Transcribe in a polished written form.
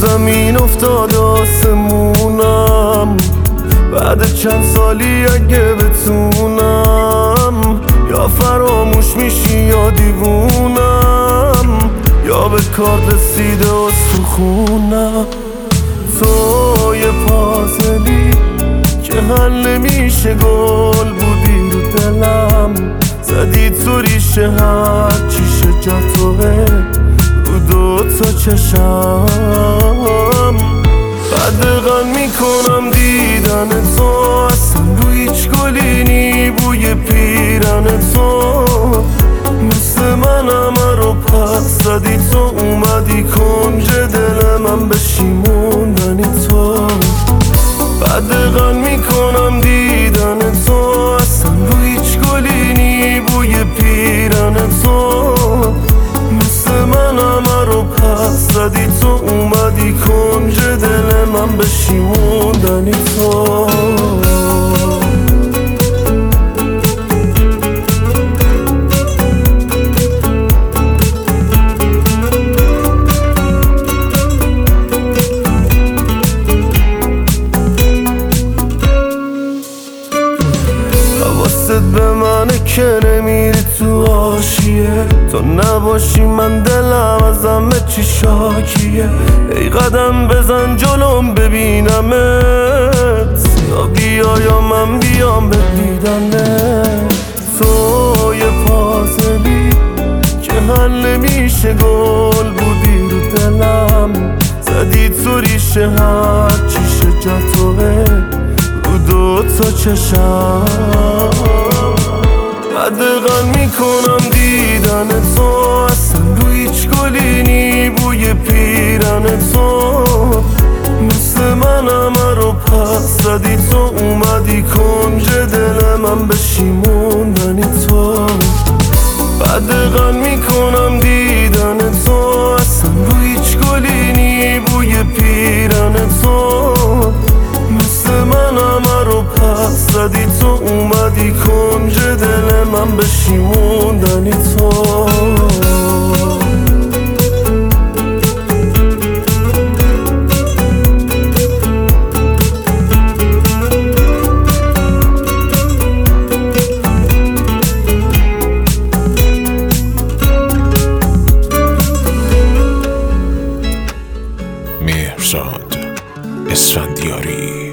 زمین افتاد آسمونم، بعد چند سالی اگه بتونم یا فراموش میشی یا دیوونم، یا به کار رسیده استخونم. تو یه پازلی که حل نمیشه گل بودی رو دلم، زدی تو ریشه هرچی شجر توه رو دوتا چشم. قدغن میکنم دیدن تو، اصلا رو هیچ گلی نی بوی پیرن تو، مثل من همه رو پس زدی تو، اومدی کنج دل من بشیموندنی تو. قدغن میکنم دیدن تو، اصلا رو هیچ گلی نی بوی پیرن تو، مثل من همه رو پس زدی تو، اومدی کنج دل من بشیموندنی تو. حواست به منه که نمیری تو حاشیه، تو نباشی من دلم از همه چی شاکیه. ای قدم بزن جلوم ببینمت، یا بیا یا من بیام به دیدنت. تو یه پازلی که حل نمیشه گل بودی رو دلم، زدی تو ریشه هرچی شجر توه رو دوتا چشم. قدغن میکنم دیدن تو، اصلا رو هیچ گلی نی بوی پیرن تو، مثل من همه رو پس زدی تو، اومدی کنج دل من بشیموندنی تو. قدغن میکنم دیدن تو، اصلا رو هیچ گلی نی بوی پیرن تو، مثل من همه رو پس زدی تو، اومدی کنج دل من بشیموندنی تو. مهرزاد اسفندیاری.